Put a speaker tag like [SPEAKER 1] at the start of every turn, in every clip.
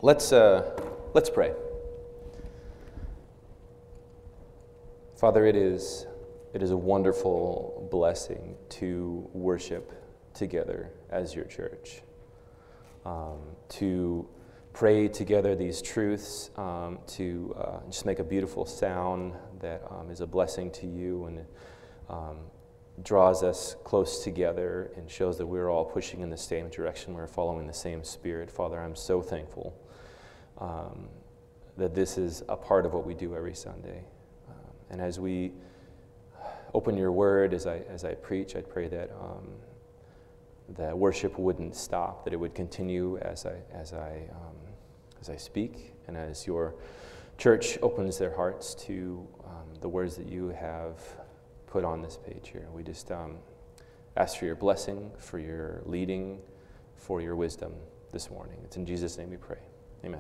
[SPEAKER 1] Let's pray. Father, it is a wonderful blessing to worship together as your church, to pray together these truths, to just make a beautiful sound that is a blessing to you and draws us close together and shows that we're all pushing in the same direction, we're following the same Spirit. Father, I'm so thankful that this is a part of what we do every Sunday. And as we open your word, as I preach, I pray that that worship wouldn't stop, that it would continue as I speak, and as your church opens their hearts to the words that you have put on this page here. We just ask for your blessing, for your leading, for your wisdom this morning. It's in Jesus' name we pray. Amen.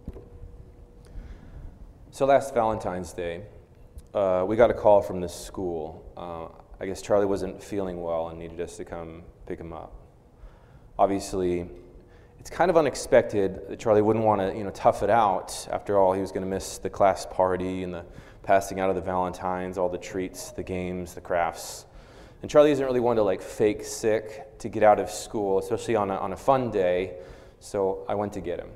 [SPEAKER 1] So last Valentine's Day, we got a call from the school. I guess Charlie wasn't feeling well and needed us to come pick him up. Obviously, it's kind of unexpected that Charlie wouldn't want to, tough it out. After all, he was going to miss the class party and the passing out of the Valentines, all the treats, the games, the crafts. And Charlie isn't really one to fake sick to get out of school, especially on a fun day. So I went to get him.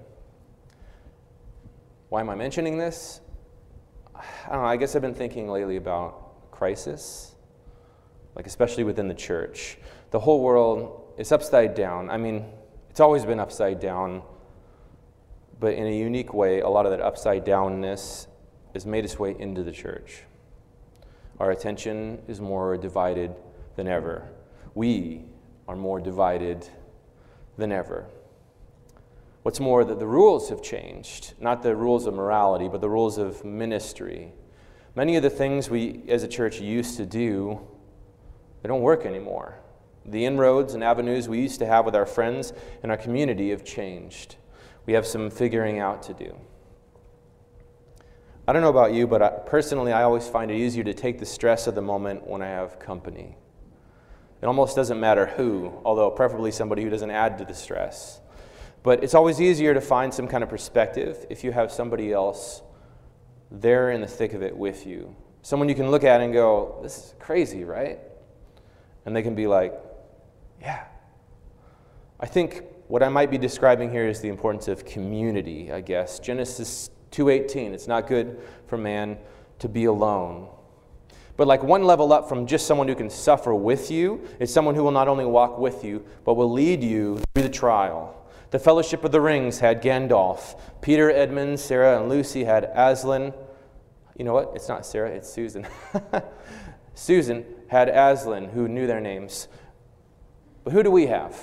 [SPEAKER 1] Why am I mentioning this? I don't know, I guess I've been thinking lately about crisis, especially within the church. The whole world is upside down. I mean, it's always been upside down, but in a unique way, a lot of that upside downness has made its way into the church. Our attention is more divided than ever. We are more divided than ever. What's more, that the rules have changed, not the rules of morality, but the rules of ministry. Many of the things we as a church used to do, they don't work anymore. The inroads and avenues we used to have with our friends and our community have changed. We have some figuring out to do. I don't know about you, but personally, I always find it easier to take the stress of the moment when I have company. It almost doesn't matter who, although preferably somebody who doesn't add to the stress. But it's always easier to find some kind of perspective if you have somebody else there in the thick of it with you. Someone you can look at and go, this is crazy, right? And they can be like, yeah. I think what I might be describing here is the importance of community, I guess. Genesis 2:18, it's not good for man to be alone. But one level up from just someone who can suffer with you is someone who will not only walk with you, but will lead you through the trial. The Fellowship of the Rings had Gandalf. Peter, Edmund, Sarah, and Lucy had Aslan. You know what? It's not Sarah, it's Susan. Susan had Aslan, who knew their names. But who do we have?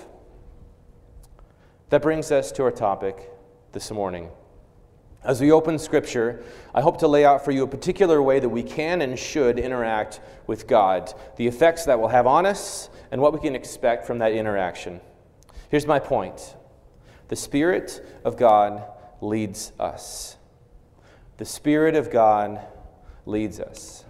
[SPEAKER 1] That brings us to our topic this morning. As we open Scripture, I hope to lay out for you a particular way that we can and should interact with God, the effects that will have on us, and what we can expect from that interaction. Here's my point. The Spirit of God leads us. The Spirit of God leads us.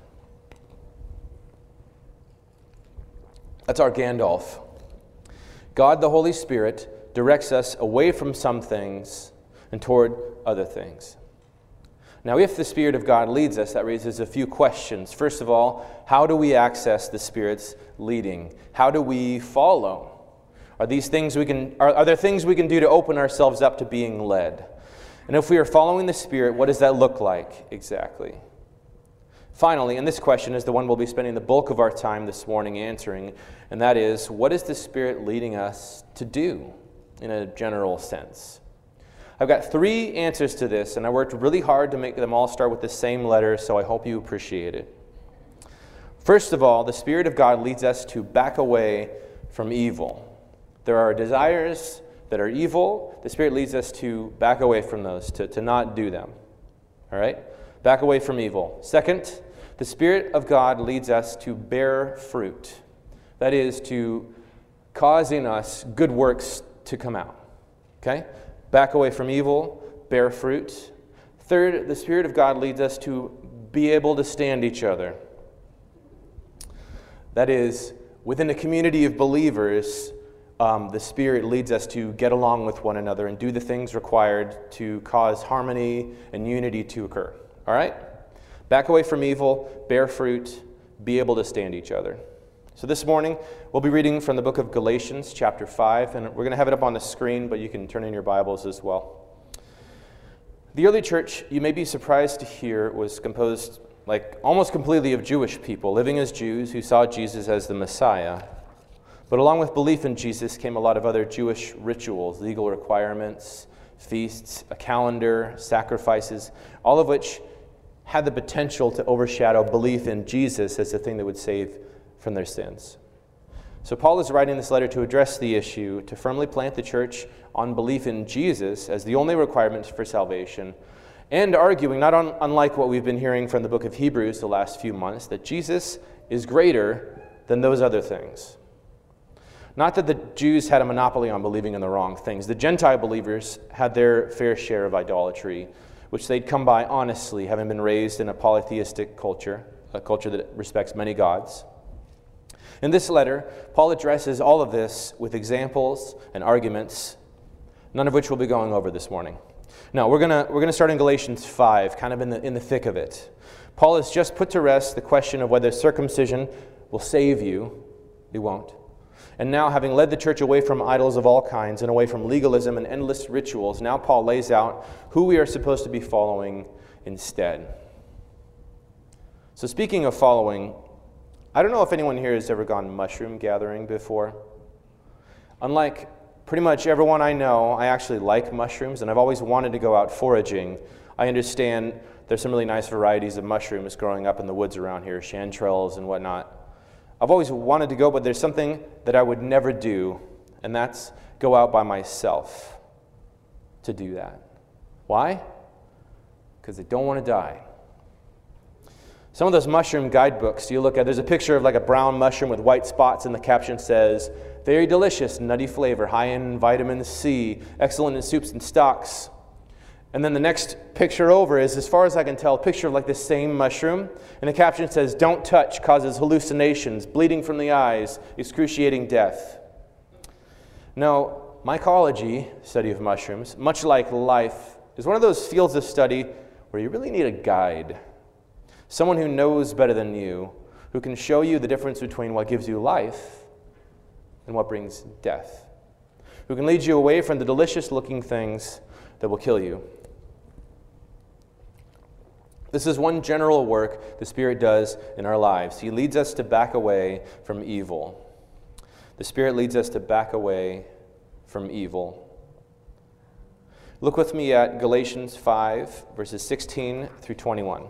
[SPEAKER 1] That's our Gandalf. God, the Holy Spirit, directs us away from some things and toward other things. Now, if the Spirit of God leads us, that raises a few questions. First of all, how do we access the Spirit's leading? How do we follow? Are there things we can do to open ourselves up to being led? And if we are following the Spirit, what does that look like exactly? Finally, and this question is the one we'll be spending the bulk of our time this morning answering, and that is, what is the Spirit leading us to do in a general sense? I've got 3 answers to this, and I worked really hard to make them all start with the same letter, so I hope you appreciate it. First of all, the Spirit of God leads us to back away from evil. There are desires that are evil. The Spirit leads us to back away from those, to not do them. All right? Back away from evil. Second, the Spirit of God leads us to bear fruit. That is, to cause in us good works to come out. Okay? Back away from evil, bear fruit. Third, the Spirit of God leads us to be able to stand each other. That is, within a community of believers, the Spirit leads us to get along with one another and do the things required to cause harmony and unity to occur. All right? Back away from evil, bear fruit, be able to stand each other. So this morning, we'll be reading from the book of Galatians, chapter 5, and we're going to have it up on the screen, but you can turn in your Bibles as well. The early church, you may be surprised to hear, was composed almost completely of Jewish people, living as Jews who saw Jesus as the Messiah. But along with belief in Jesus came a lot of other Jewish rituals, legal requirements, feasts, a calendar, sacrifices, all of which had the potential to overshadow belief in Jesus as the thing that would save from their sins. So Paul is writing this letter to address the issue, to firmly plant the church on belief in Jesus as the only requirement for salvation, and arguing, not unlike what we've been hearing from the book of Hebrews the last few months, that Jesus is greater than those other things. Not that the Jews had a monopoly on believing in the wrong things. The Gentile believers had their fair share of idolatry, which they'd come by honestly, having been raised in a polytheistic culture, a culture that respects many gods. In this letter, Paul addresses all of this with examples and arguments, none of which we'll be going over this morning. Now, we're gonna start in Galatians 5, kind of in the thick of it. Paul has just put to rest the question of whether circumcision will save you. It won't. And now, having led the church away from idols of all kinds and away from legalism and endless rituals, now Paul lays out who we are supposed to be following instead. So speaking of following, I don't know if anyone here has ever gone mushroom gathering before. Unlike pretty much everyone I know, I actually like mushrooms, and I've always wanted to go out foraging. I understand there's some really nice varieties of mushrooms growing up in the woods around here, chanterelles and whatnot. I've always wanted to go, but there's something that I would never do, and that's go out by myself to do that. Why? Because I don't want to die. Some of those mushroom guidebooks you look at, there's a picture of a brown mushroom with white spots, and the caption says, "Very delicious, nutty flavor, high in vitamin C, excellent in soups and stocks." And then the next picture over is, as far as I can tell, a picture of this same mushroom. And the caption says, "Don't touch, causes hallucinations, bleeding from the eyes, excruciating death." Now, mycology, study of mushrooms, much like life, is one of those fields of study where you really need a guide. Someone who knows better than you, who can show you the difference between what gives you life and what brings death. Who can lead you away from the delicious-looking things that will kill you. This is one general work the Spirit does in our lives. He leads us to back away from evil. The Spirit leads us to back away from evil. Look with me at Galatians 5, verses 16 through 21.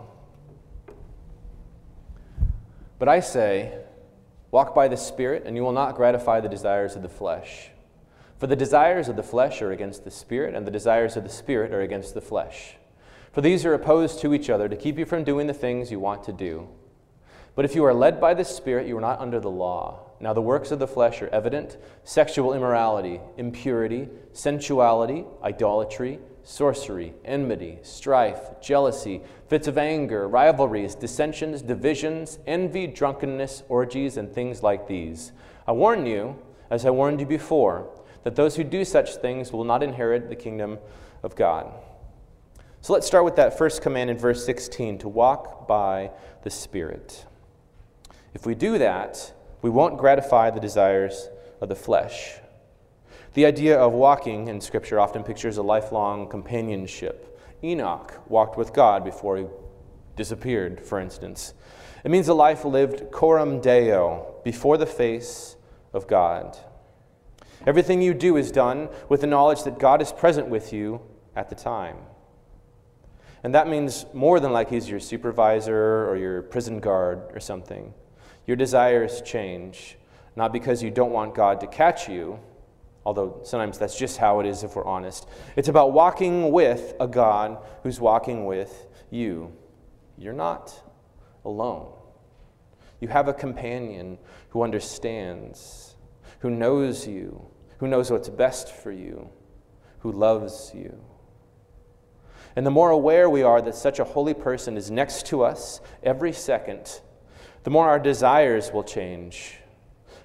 [SPEAKER 1] "But I say, walk by the Spirit, and you will not gratify the desires of the flesh. For the desires of the flesh are against the Spirit, and the desires of the Spirit are against the flesh. For these are opposed to each other to keep you from doing the things you want to do. But if you are led by the Spirit, you are not under the law. Now the works of the flesh are evident: sexual immorality, impurity, sensuality, idolatry, sorcery, enmity, strife, jealousy, fits of anger, rivalries, dissensions, divisions, envy, drunkenness, orgies, and things like these. I warn you, as I warned you before, that those who do such things will not inherit the kingdom of God." So let's start with that first command in verse 16, to walk by the Spirit. If we do that, we won't gratify the desires of the flesh. The idea of walking in Scripture often pictures a lifelong companionship. Enoch walked with God before he disappeared, for instance. It means a life lived coram Deo, before the face of God. Everything you do is done with the knowledge that God is present with you at the time. And that means more than he's your supervisor or your prison guard or something. Your desires change, not because you don't want God to catch you, although sometimes that's just how it is if we're honest. It's about walking with a God who's walking with you. You're not alone. You have a companion who understands, who knows you, who knows what's best for you, who loves you. And the more aware we are that such a holy person is next to us every second, the more our desires will change.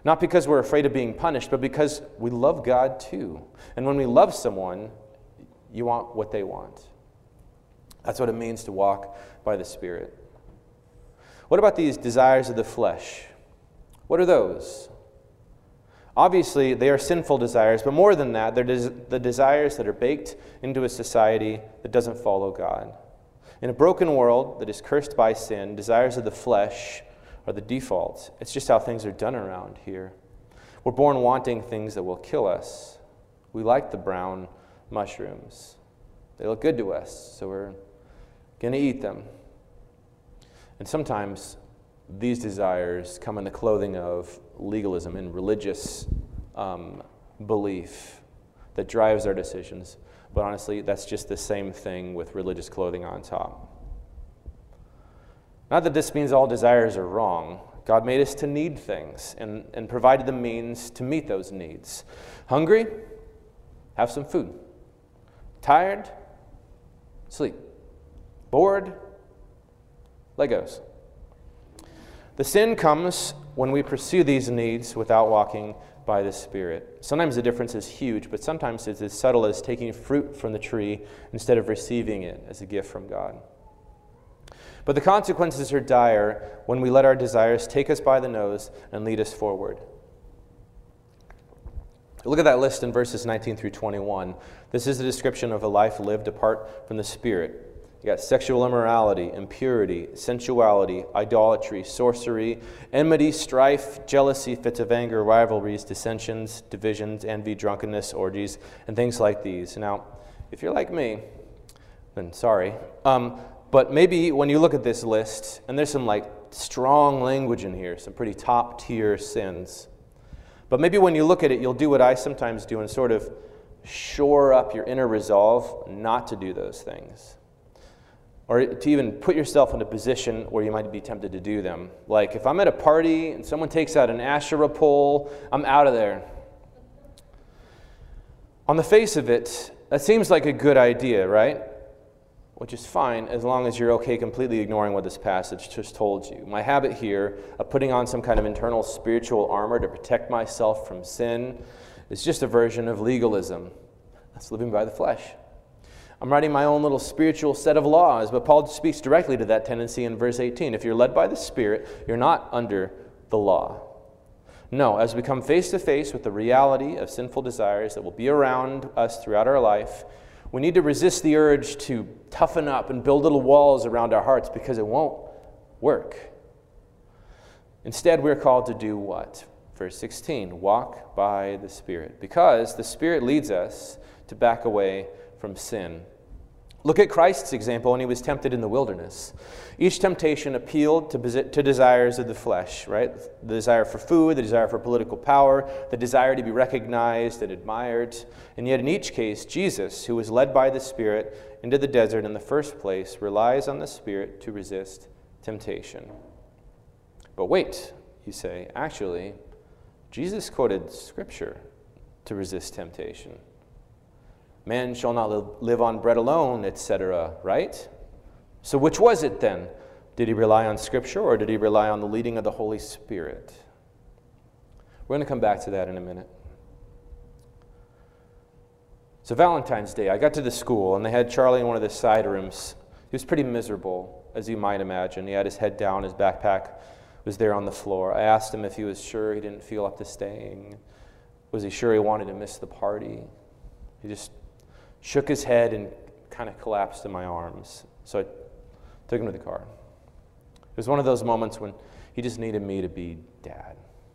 [SPEAKER 1] Not because we're afraid of being punished, but because we love God too. And when we love someone, you want what they want. That's what it means to walk by the Spirit. What about these desires of the flesh? What are those? Obviously, they are sinful desires, but more than that, they're the desires that are baked into a society that doesn't follow God. In a broken world that is cursed by sin, desires of the flesh are the default. It's just how things are done around here. We're born wanting things that will kill us. We like the brown mushrooms. They look good to us, so we're going to eat them. And sometimes these desires come in the clothing of legalism and religious belief that drives our decisions. But honestly, that's just the same thing with religious clothing on top. Not that this means all desires are wrong. God made us to need things and provided the means to meet those needs. Hungry? Have some food. Tired? Sleep. Bored? Legos. The sin comes when we pursue these needs without walking by the Spirit. Sometimes the difference is huge, but sometimes it's as subtle as taking fruit from the tree instead of receiving it as a gift from God. But the consequences are dire when we let our desires take us by the nose and lead us forward. Look at that list in verses 19 through 21. This is a description of a life lived apart from the Spirit. You got sexual immorality, impurity, sensuality, idolatry, sorcery, enmity, strife, jealousy, fits of anger, rivalries, dissensions, divisions, envy, drunkenness, orgies, and things like these. Now, if you're like me, then sorry. But maybe when you look at this list, and there's some strong language in here, some pretty top-tier sins. But maybe when you look at it, you'll do what I sometimes do and sort of shore up your inner resolve not to do those things. Or to even put yourself in a position where you might be tempted to do them. Like if I'm at a party and someone takes out an Asherah pole, I'm out of there. On the face of it, that seems like a good idea, right? Which is fine as long as you're okay completely ignoring what this passage just told you. My habit here of putting on some kind of internal spiritual armor to protect myself from sin is just a version of legalism. That's living by the flesh. I'm writing my own little spiritual set of laws, but Paul speaks directly to that tendency in verse 18. If you're led by the Spirit, you're not under the law. No, as we come face to face with the reality of sinful desires that will be around us throughout our life, we need to resist the urge to toughen up and build little walls around our hearts because it won't work. Instead, we're called to do what? Verse 16, walk by the Spirit, because the Spirit leads us to back away from sin. Look at Christ's example when he was tempted in the wilderness. Each temptation appealed to desires of the flesh, right? The desire for food, the desire for political power, the desire to be recognized and admired. And yet in each case, Jesus, who was led by the Spirit into the desert in the first place, relies on the Spirit to resist temptation. But wait, you say, actually, Jesus quoted Scripture to resist temptation. Man shall not live on bread alone, etc., right? So which was it then? Did he rely on Scripture or did he rely on the leading of the Holy Spirit? We're going to come back to that in a minute. So Valentine's Day, I got to the school and they had Charlie in one of the side rooms. He was pretty miserable, as you might imagine. He had his head down, his backpack was there on the floor. I asked him if he was sure he didn't feel up to staying. Was he sure he wanted to miss the party? He just shook his head and kind of collapsed in my arms. So I took him to the car. It was one of those moments when he just needed me to be dad.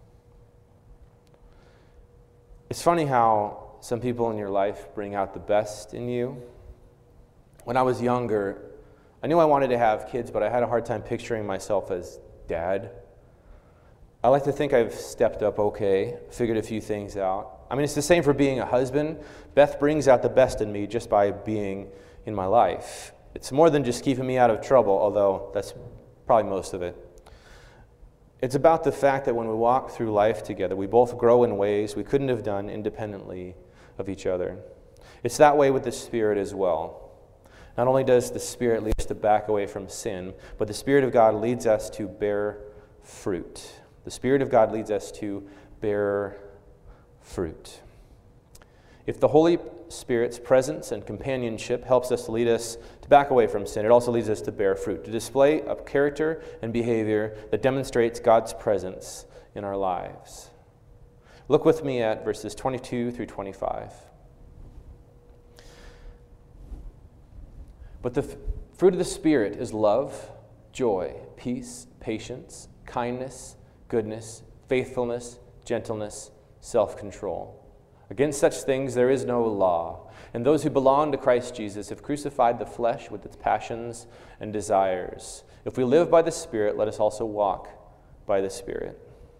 [SPEAKER 1] It's funny how some people in your life bring out the best in you. When I was younger, I knew I wanted to have kids, but I had a hard time picturing myself as dad. I like to think I've stepped up okay, figured a few things out. I mean, it's the same for being a husband. Beth brings out the best in me just by being in my life. It's more than just keeping me out of trouble, although that's probably most of it. It's about the fact that when we walk through life together, we both grow in ways we couldn't have done independently of each other. It's that way with the Spirit as well. Not only does the Spirit lead us to back away from sin, but the Spirit of God leads us to bear fruit. The Spirit of God leads us to bear fruit. If the Holy Spirit's presence and companionship helps us to lead us to back away from sin, it also leads us to bear fruit, to display a character and behavior that demonstrates God's presence in our lives. Look with me at verses 22 through 25. But the fruit of the Spirit is love, joy, peace, patience, kindness, goodness, faithfulness, gentleness, self-control. Against such things there is no law. And those who belong to Christ Jesus have crucified the flesh with its passions and desires. If we live by the Spirit, let us also walk by the Spirit.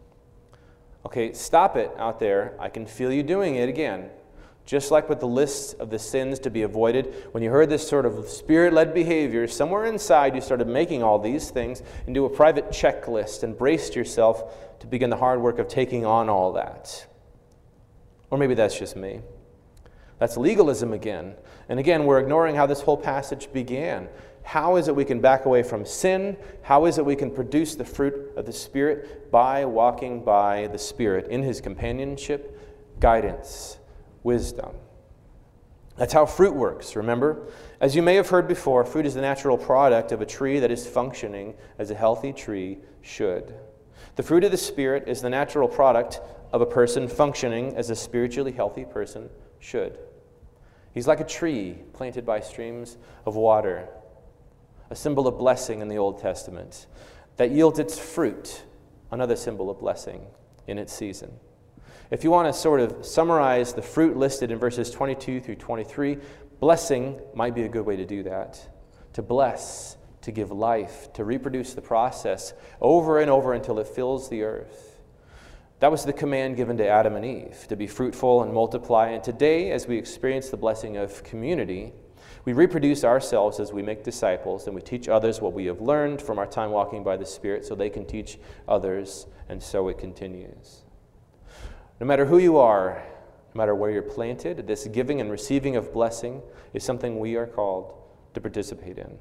[SPEAKER 1] Okay, stop it out there. I can feel you doing it again. Just like with the list of the sins to be avoided, when you heard this sort of Spirit-led behavior, somewhere inside you started making all these things into a private checklist and braced yourself to begin the hard work of taking on all that. Or maybe that's just me. That's legalism again. And again, we're ignoring how this whole passage began. How is it we can back away from sin? How is it we can produce the fruit of the Spirit? By walking by the Spirit in His companionship, guidance, wisdom. That's how fruit works, remember? As you may have heard before, fruit is the natural product of a tree that is functioning as a healthy tree should. The fruit of the Spirit is the natural product of a person functioning as a spiritually healthy person should. He's like a tree planted by streams of water, a symbol of blessing in the Old Testament, that yields its fruit, another symbol of blessing in its season. If you want to sort of summarize the fruit listed in verses 22 through 23, blessing might be a good way to do that. To bless, to give life, to reproduce the process over and over until it fills the earth. That was the command given to Adam and Eve, to be fruitful and multiply. And today, as we experience the blessing of community, we reproduce ourselves as we make disciples, and we teach others what we have learned from our time walking by the Spirit so they can teach others, and so it continues. No matter who you are, no matter where you're planted, this giving and receiving of blessing is something we are called to participate in.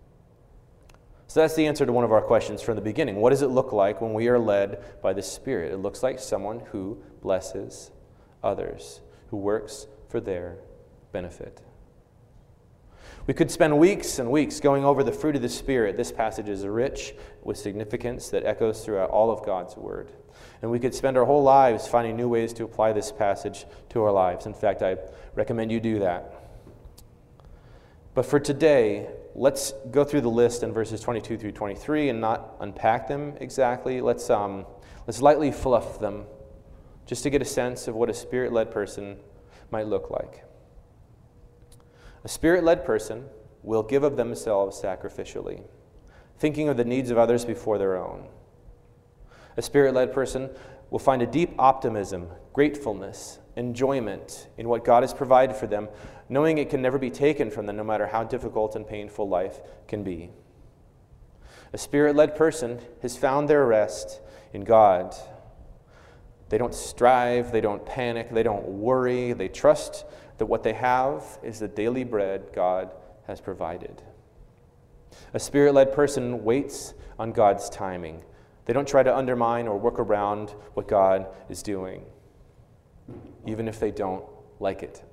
[SPEAKER 1] So that's the answer to one of our questions from the beginning. What does it look like when we are led by the Spirit? It looks like someone who blesses others, who works for their benefit. We could spend weeks and weeks going over the fruit of the Spirit. This passage is rich with significance that echoes throughout all of God's Word. And we could spend our whole lives finding new ways to apply this passage to our lives. In fact, I recommend you do that. But for today, let's go through the list in verses 22 through 23 and not unpack them exactly. Let's lightly fluff them just to get a sense of what a Spirit-led person might look like. A Spirit-led person will give of themselves sacrificially, thinking of the needs of others before their own. A Spirit-led person will find a deep optimism, gratefulness, enjoyment in what God has provided for them, knowing it can never be taken from them no matter how difficult and painful life can be. A Spirit-led person has found their rest in God. They don't strive, they don't panic, they don't worry, they trust that what they have is the daily bread God has provided. A Spirit-led person waits on God's timing. They don't try to undermine or work around what God is doing, even if they don't like it.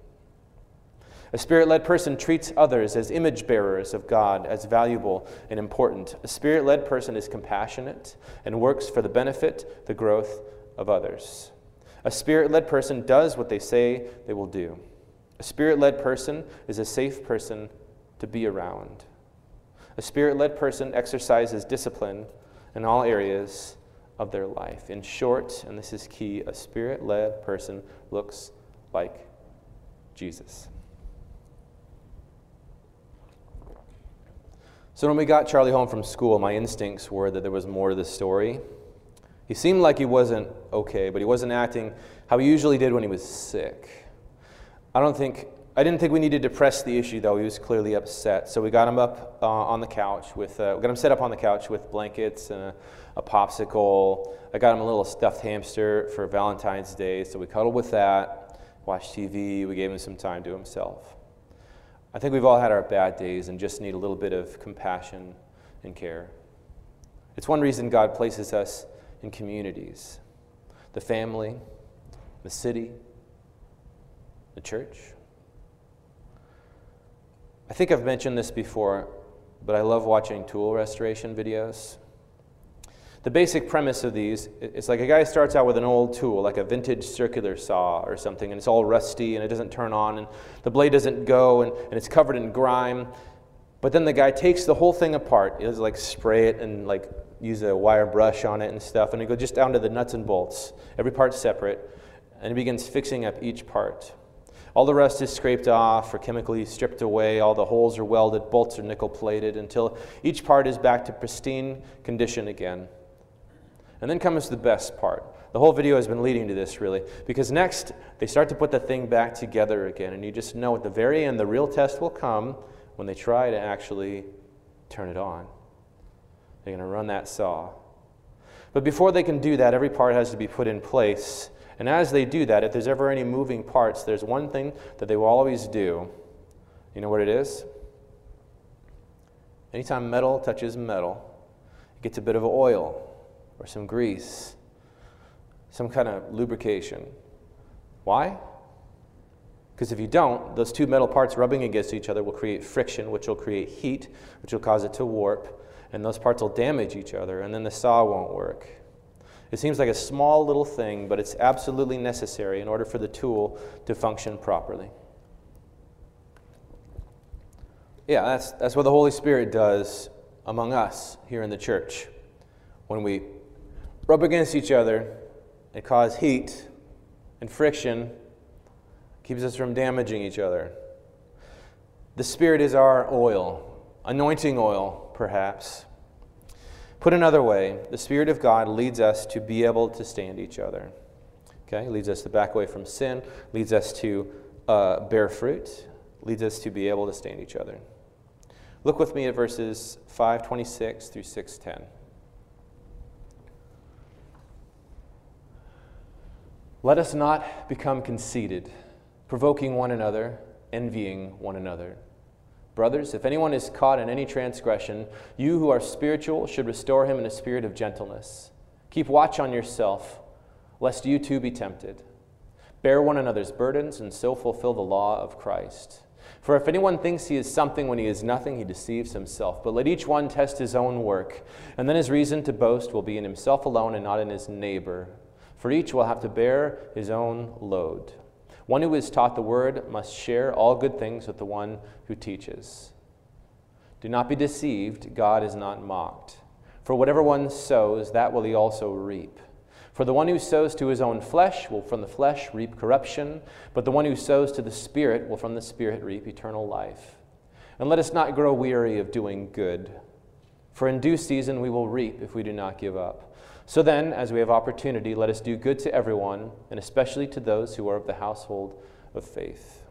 [SPEAKER 1] A Spirit-led person treats others as image bearers of God, as valuable and important. A Spirit-led person is compassionate and works for the benefit, the growth of others. A Spirit-led person does what they say they will do. A Spirit-led person is a safe person to be around. A Spirit-led person exercises discipline in all areas of their life. In short, and this is key, a Spirit-led person looks like Jesus. So when we got Charlie home from school, my instincts were that there was more to the story. He seemed like he wasn't okay, but he wasn't acting how he usually did when he was sick. I didn't think we needed to press the issue, though. He was clearly upset. So we got him up on the couch we got him set up on the couch with blankets and a popsicle. I got him a little stuffed hamster for Valentine's Day, so we cuddled with that, watched TV. We gave him some time to himself. I think we've all had our bad days and just need a little bit of compassion and care. It's one reason God places us in communities. the family, the city, the church. I think I've mentioned this before, but I love watching tool restoration videos. The basic premise of these, it's like a guy starts out with an old tool, like a vintage circular saw or something, and it's all rusty and it doesn't turn on and the blade doesn't go and it's covered in grime. But then the guy takes the whole thing apart. He does like spray it and like use a wire brush on it and stuff, and he goes just down to the nuts and bolts. Every part's separate, and he begins fixing up each part. All the rust is scraped off or chemically stripped away. All the holes are welded, bolts are nickel plated until each part is back to pristine condition again. And then comes the best part. The whole video has been leading to this, really, because next they start to put the thing back together again, and you just know at the very end the real test will come when they try to actually turn it on. They're going to run that saw. But before they can do that, every part has to be put in place. And as they do that, if there's ever any moving parts, there's one thing that they will always do. You know what it is? Anytime metal touches metal, it gets a bit of oil or some grease, some kind of lubrication. Why? Because if you don't, those two metal parts rubbing against each other will create friction, which will create heat, which will cause it to warp, and those parts will damage each other, and then the saw won't work. It seems like a small little thing, but it's absolutely necessary in order for the tool to function properly. Yeah, that's what the Holy Spirit does among us here in the church. When we rub against each other and cause heat and friction, keeps us from damaging each other. The Spirit is our oil, anointing oil, perhaps. Put another way, the Spirit of God leads us to be able to stand each other. Okay, leads us to back away from sin, leads us to bear fruit, leads us to be able to stand each other. Look with me at verses 5:26 through 6:10. Let us not become conceited, provoking one another, envying one another. Brothers, if anyone is caught in any transgression, you who are spiritual should restore him in a spirit of gentleness. Keep watch on yourself, lest you too be tempted. Bear one another's burdens and so fulfill the law of Christ. For if anyone thinks he is something when he is nothing, he deceives himself. But let each one test his own work, and then his reason to boast will be in himself alone and not in his neighbor. For each will have to bear his own load. One who is taught the word must share all good things with the one who teaches. Do not be deceived, God is not mocked. For whatever one sows, that will he also reap. For the one who sows to his own flesh will from the flesh reap corruption, but the one who sows to the Spirit will from the Spirit reap eternal life. And let us not grow weary of doing good, for in due season we will reap if we do not give up. So then, as we have opportunity, let us do good to everyone, and especially to those who are of the household of faith.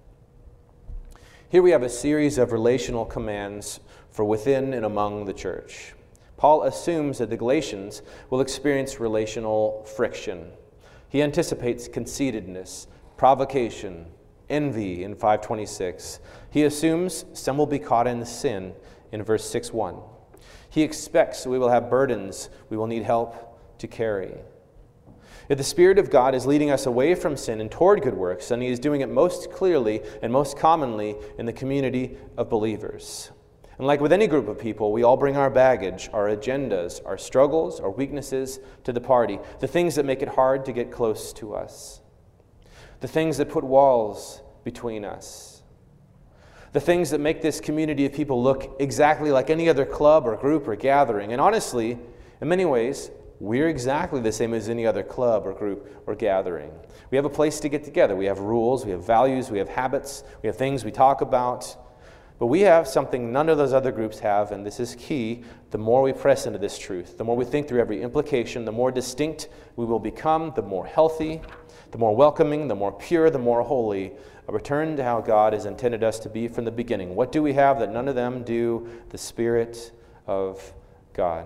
[SPEAKER 1] Here we have a series of relational commands for within and among the church. Paul assumes that the Galatians will experience relational friction. He anticipates conceitedness, provocation, envy in 5:26. He assumes some will be caught in sin in verse 6:1. He expects we will have burdens we will need help to carry. If the Spirit of God is leading us away from sin and toward good works, then He is doing it most clearly and most commonly in the community of believers. And like with any group of people, we all bring our baggage, our agendas, our struggles, our weaknesses to the party, the things that make it hard to get close to us, the things that put walls between us, the things that make this community of people look exactly like any other club or group or gathering. And honestly, in many ways, we're exactly the same as any other club or group or gathering. We have a place to get together. We have rules, we have values, we have habits, we have things we talk about. But we have something none of those other groups have, and this is key. The more we press into this truth, the more we think through every implication, the more distinct we will become, the more healthy, the more welcoming, the more pure, the more holy. A return to how God has intended us to be from the beginning. What do we have that none of them do? The Spirit of God.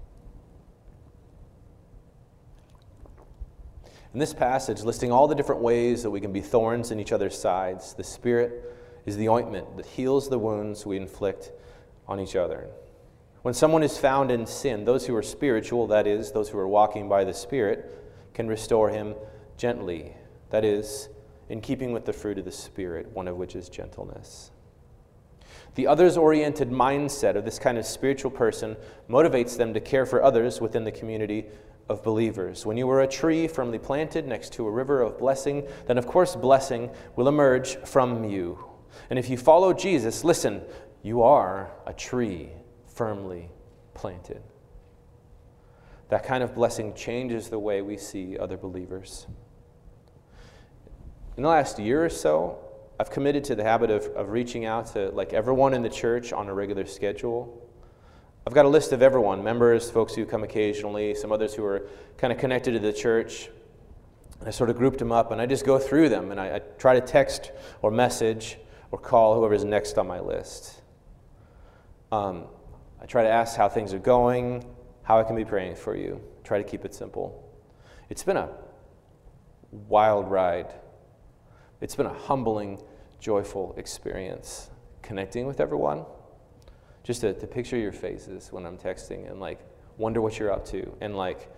[SPEAKER 1] In this passage, listing all the different ways that we can be thorns in each other's sides, the Spirit is the ointment that heals the wounds we inflict on each other. When someone is found in sin, those who are spiritual, that is, those who are walking by the Spirit, can restore him gently. That is, in keeping with the fruit of the Spirit, one of which is gentleness. The others-oriented mindset of this kind of spiritual person motivates them to care for others within the community of believers. When you are a tree firmly planted next to a river of blessing, then of course blessing will emerge from you. And if you follow Jesus, listen, you are a tree firmly planted. That kind of blessing changes the way we see other believers. In the last year or so, I've committed to the habit of reaching out to everyone in the church on a regular schedule. I've got a list of everyone, members, folks who come occasionally, some others who are kind of connected to the church. I sort of grouped them up, and I just go through them, and I try to text or message or call whoever's next on my list. I try to ask how things are going, how I can be praying for you. Try to keep it simple. It's been a wild ride. It's been a humbling, joyful experience connecting with everyone. Just to picture your faces when I'm texting and wonder what you're up to. And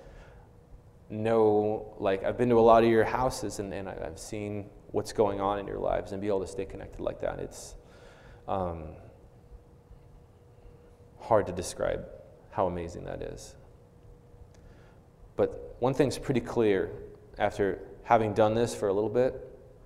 [SPEAKER 1] I've been to a lot of your houses and I've seen what's going on in your lives and be able to stay connected like that. It's hard to describe how amazing that is. But one thing's pretty clear after having done this for a little bit.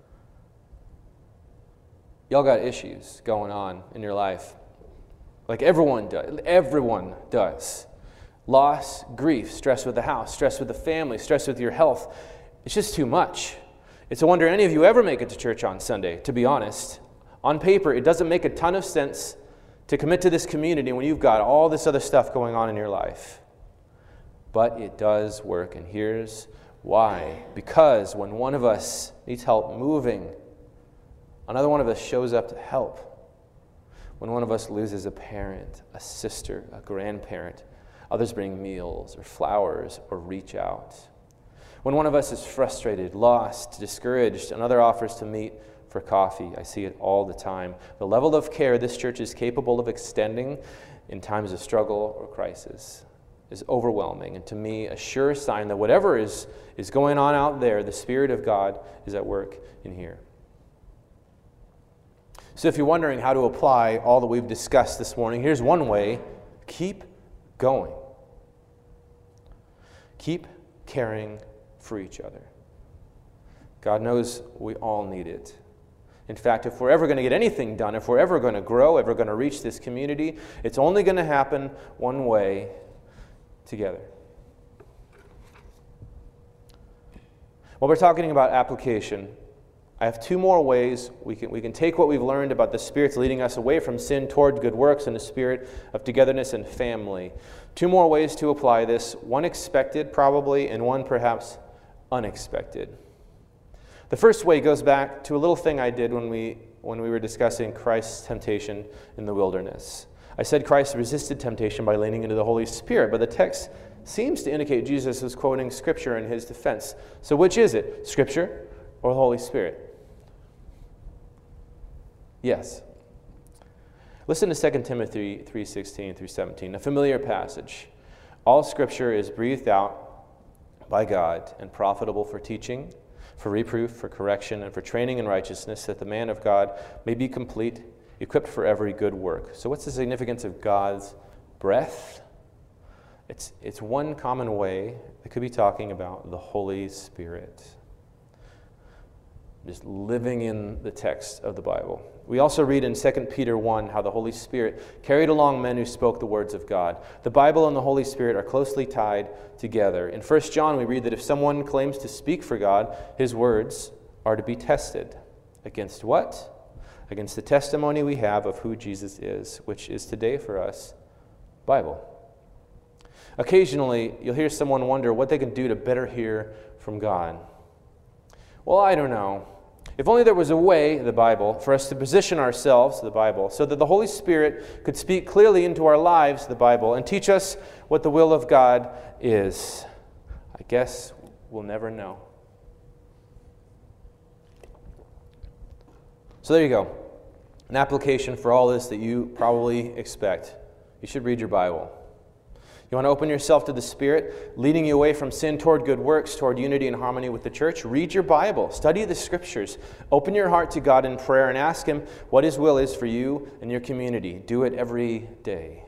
[SPEAKER 1] Y'all got issues going on in your life. Everyone does. Everyone does. Loss, grief, stress with the house, stress with the family, stress with your health. It's just too much. It's a wonder any of you ever make it to church on Sunday, to be honest. On paper, it doesn't make a ton of sense to commit to this community when you've got all this other stuff going on in your life. But it does work, and here's why. Because when one of us needs help moving, another one of us shows up to help. When one of us loses a parent, a sister, a grandparent, others bring meals or flowers or reach out. When one of us is frustrated, lost, discouraged, another offers to meet for coffee. I see it all the time. The level of care this church is capable of extending in times of struggle or crisis is overwhelming, and to me a sure sign that whatever is going on out there, the Spirit of God is at work in here. So if you're wondering how to apply all that we've discussed this morning, here's one way. Keep going. Keep caring for each other. God knows we all need it. In fact, if we're ever going to get anything done, if we're ever going to grow, ever going to reach this community, it's only going to happen one way, together. While we're talking about application, I have two more ways we can take what we've learned about the Spirit's leading us away from sin toward good works and the spirit of togetherness and family. Two more ways to apply this, one expected probably, and one perhaps unexpected. The first way goes back to a little thing I did when we were discussing Christ's temptation in the wilderness. I said Christ resisted temptation by leaning into the Holy Spirit, but the text seems to indicate Jesus was quoting Scripture in his defense. So which is it, Scripture or the Holy Spirit? Yes. Listen to 2 Timothy 3:16 through 17, a familiar passage. All Scripture is breathed out by God and profitable for teaching, for reproof, for correction, and for training in righteousness, that the man of God may be complete, equipped for every good work. So what's the significance of God's breath? It's one common way that could be talking about the Holy Spirit. Just living in the text of the Bible. We also read in 2 Peter 1 how the Holy Spirit carried along men who spoke the words of God. The Bible and the Holy Spirit are closely tied together. In 1 John we read that if someone claims to speak for God, his words are to be tested. Against what? Against the testimony we have of who Jesus is, which is today for us, Bible. Occasionally, you'll hear someone wonder what they can do to better hear from God. Well, I don't know. If only there was a way, the Bible, for us to position ourselves, the Bible, so that the Holy Spirit could speak clearly into our lives, the Bible, and teach us what the will of God is. I guess we'll never know. So there you go. An application for all this that you probably expect. You should read your Bible. You want to open yourself to the Spirit, leading you away from sin toward good works, toward unity and harmony with the church? Read your Bible. Study the Scriptures. Open your heart to God in prayer and ask Him what His will is for you and your community. Do it every day.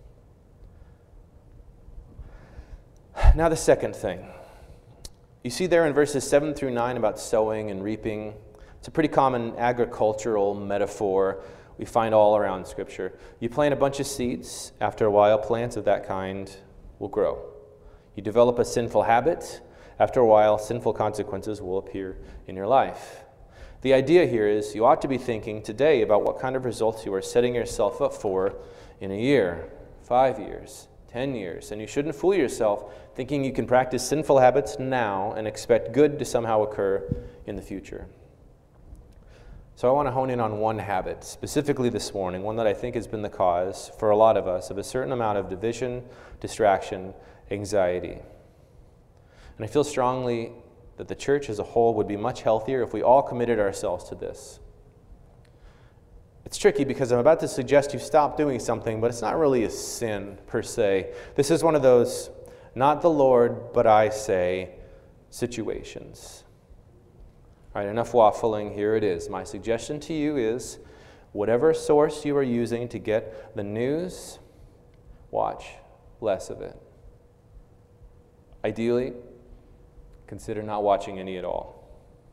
[SPEAKER 1] Now the second thing. You see there in verses 7 through 9 about sowing and reaping. It's a pretty common agricultural metaphor we find all around Scripture. You plant a bunch of seeds. After a while, plants of that kind will grow. You develop a sinful habit. After a while, sinful consequences will appear in your life. The idea here is you ought to be thinking today about what kind of results you are setting yourself up for in a year, 5 years, 10 years. And you shouldn't fool yourself thinking you can practice sinful habits now and expect good to somehow occur in the future. So I want to hone in on one habit, specifically this morning, one that I think has been the cause for a lot of us of a certain amount of division, distraction, anxiety. And I feel strongly that the church as a whole would be much healthier if we all committed ourselves to this. It's tricky because I'm about to suggest you stop doing something, but it's not really a sin per se. This is one of those, not the Lord, but I say, situations. All right, enough waffling, here it is. My suggestion to you is, whatever source you are using to get the news, watch less of it. Ideally, consider not watching any at all.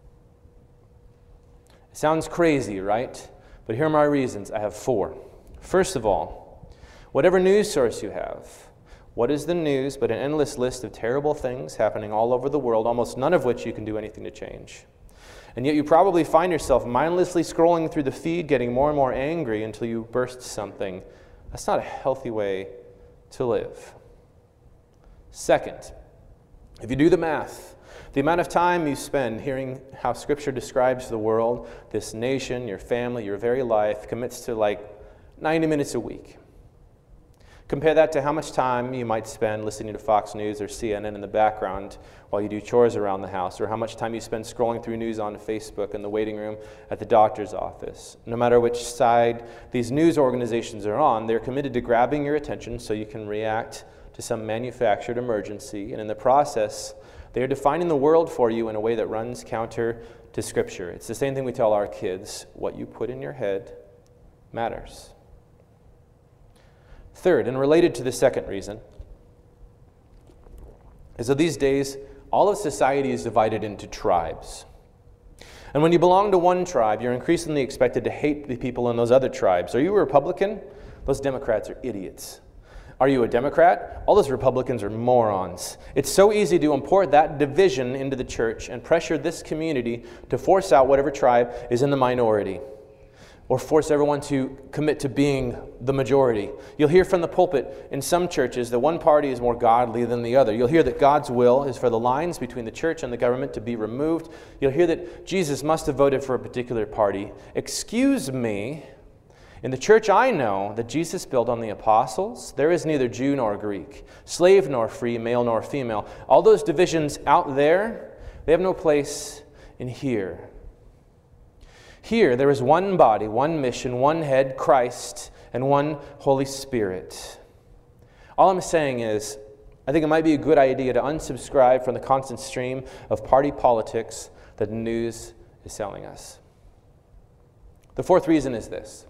[SPEAKER 1] It sounds crazy, right? But here are my reasons. I have 4. First of all, whatever news source you have, what is the news but an endless list of terrible things happening all over the world, almost none of which you can do anything to change? And yet you probably find yourself mindlessly scrolling through the feed, getting more and more angry until you burst something. That's not a healthy way to live. Second, if you do the math, the amount of time you spend hearing how Scripture describes the world, this nation, your family, your very life, commits to like 90 minutes a week. Compare that to how much time you might spend listening to Fox News or CNN in the background while you do chores around the house, or how much time you spend scrolling through news on Facebook in the waiting room at the doctor's office. No matter which side these news organizations are on, they're committed to grabbing your attention so you can react to some manufactured emergency, and in the process, they are defining the world for you in a way that runs counter to Scripture. It's the same thing we tell our kids. What you put in your head matters. Third, and related to the second reason, is that these days, all of society is divided into tribes. And when you belong to one tribe, you're increasingly expected to hate the people in those other tribes. Are you a Republican? Those Democrats are idiots. Are you a Democrat? All those Republicans are morons. It's so easy to import that division into the church and pressure this community to force out whatever tribe is in the minority, or force everyone to commit to being the majority. You'll hear from the pulpit in some churches that one party is more godly than the other. You'll hear that God's will is for the lines between the church and the government to be removed. You'll hear that Jesus must have voted for a particular party. Excuse me, in the church I know that Jesus built on the apostles, there is neither Jew nor Greek, slave nor free, male nor female. All those divisions out there, they have no place in here. Here, there is one body, one mission, one head, Christ, and one Holy Spirit. All I'm saying is, I think it might be a good idea to unsubscribe from the constant stream of party politics that the news is selling us. The fourth reason is this.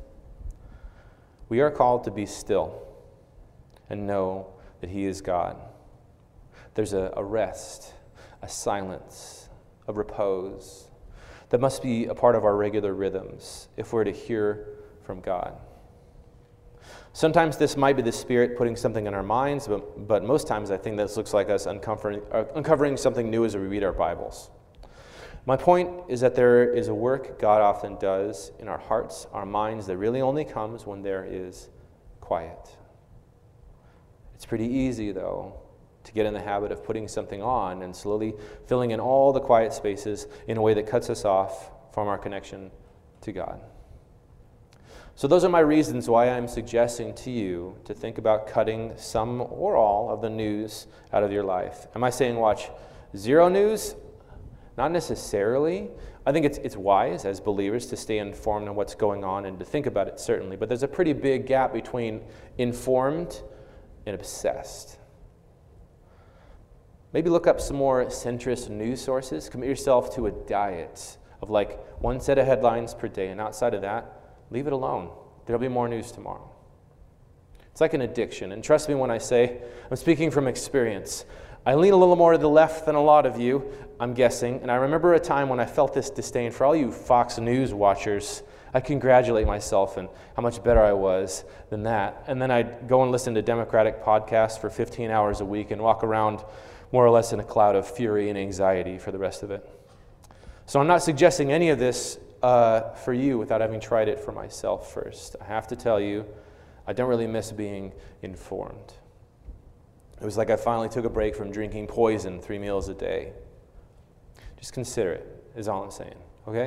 [SPEAKER 1] We are called to be still and know that He is God. There's a rest, a silence, a repose that must be a part of our regular rhythms if we're to hear from God. Sometimes this might be the Spirit putting something in our minds, but most times I think this looks like us uncovering something new as we read our Bibles. My point is that there is a work God often does in our hearts, our minds, that really only comes when there is quiet. It's pretty easy, though, to get in the habit of putting something on and slowly filling in all the quiet spaces in a way that cuts us off from our connection to God. So those are my reasons why I'm suggesting to you to think about cutting some or all of the news out of your life. Am I saying watch zero news? Not necessarily. I think it's wise as believers to stay informed on what's going on and to think about it, certainly. But there's a pretty big gap between informed and obsessed. Maybe look up some more centrist news sources. Commit yourself to a diet of like one set of headlines per day, and outside of that, leave it alone. There'll be more news tomorrow. It's like an addiction, and trust me when I say, I'm speaking from experience. I lean a little more to the left than a lot of you, I'm guessing, and I remember a time when I felt this disdain. For all you Fox News watchers, I congratulate myself and how much better I was than that. And then I'd go and listen to Democratic podcasts for 15 hours a week and walk around more or less in a cloud of fury and anxiety for the rest of it. So I'm not suggesting any of this for you without having tried it for myself first. I have to tell you, I don't really miss being informed. It was like I finally took a break from drinking poison 3 meals a day. Just consider it, is all I'm saying, okay?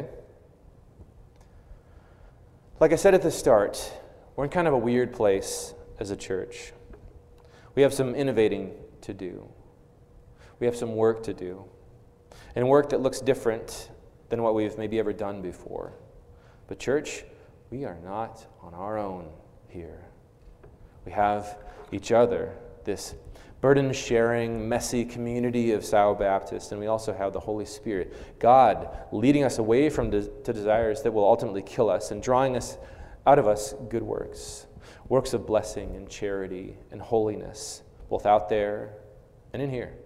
[SPEAKER 1] Like I said at the start, we're in kind of a weird place as a church. We have some innovating to do. We have some work to do. And work that looks different than what we've maybe ever done before. But church, we are not on our own here. We have each other, this burden-sharing, messy community of Sal Baptist, and we also have the Holy Spirit, God leading us away from to desires that will ultimately kill us and drawing us out of us good works, works of blessing and charity and holiness, both out there and in here.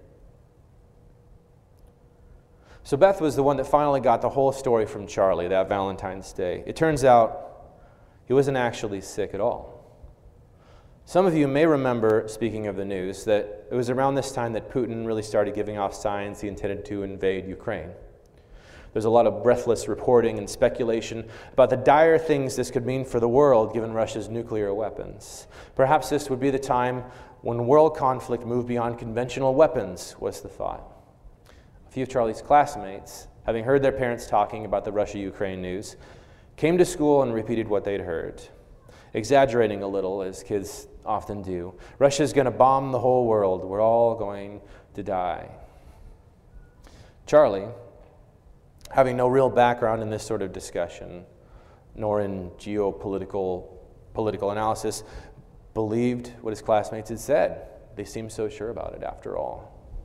[SPEAKER 1] So Beth was the one that finally got the whole story from Charlie that Valentine's Day. It turns out he wasn't actually sick at all. Some of you may remember, speaking of the news, that it was around this time that Putin really started giving off signs he intended to invade Ukraine. There's a lot of breathless reporting and speculation about the dire things this could mean for the world given Russia's nuclear weapons. Perhaps this would be the time when world conflict moved beyond conventional weapons, was the thought. A few of Charlie's classmates, having heard their parents talking about the Russia-Ukraine news, came to school and repeated what they'd heard, exaggerating a little, as kids often do. Russia's going to bomb the whole world. We're all going to die. Charlie, having no real background in this sort of discussion, nor in political analysis, believed what his classmates had said. They seemed so sure about it after all.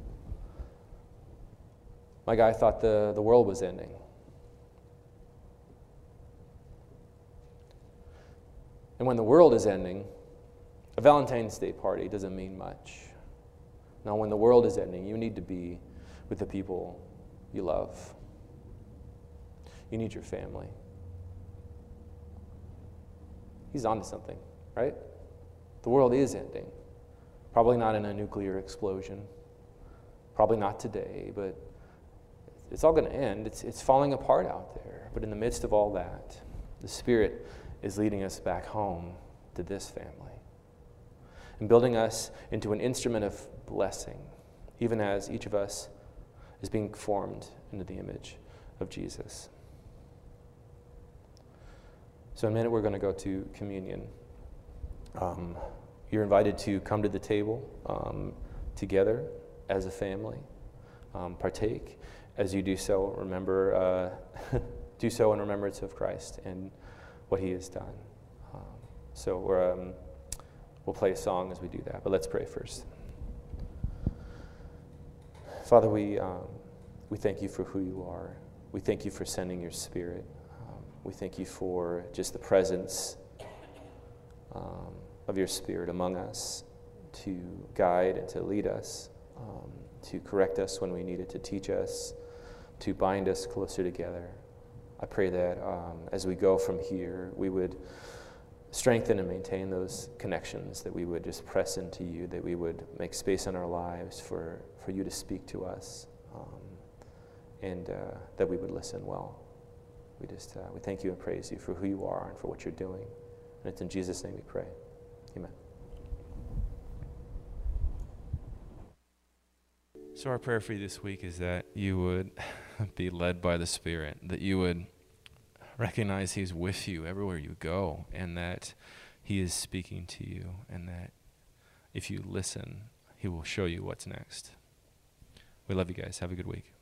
[SPEAKER 1] My guy thought the world was ending. And when the world is ending, a Valentine's Day party doesn't mean much. Now, when the world is ending, you need to be with the people you love. You need your family. He's onto something, right? The world is ending. Probably not in a nuclear explosion. Probably not today, but it's all going to end. It's falling apart out there. But in the midst of all that, the Spirit is leading us back home to this family and building us into an instrument of blessing, even as each of us is being formed into the image of Jesus. So in a minute, we're going to go to communion. You're invited to come to the table together as a family, partake. As you do so, remember, do so in remembrance of Christ and what He has done. So we'll play a song as we do that, but let's pray first. Father, we thank You for who You are. We thank You for sending Your Spirit. We thank You for just the presence of Your Spirit among us to guide and to lead us, to correct us when we need it, to teach us, to bind us closer together. I pray that as we go from here, we would strengthen and maintain those connections, that we would just press into You, that we would make space in our lives for You to speak to us, and that we would listen well. We thank You and praise You for who You are and for what You're doing. And it's in Jesus' name we pray. Amen.
[SPEAKER 2] So our prayer for you this week is that you would be led by the Spirit, that you would recognize He's with you everywhere you go, and that He is speaking to you, and that if you listen, He will show you what's next. We love you guys. Have a good week.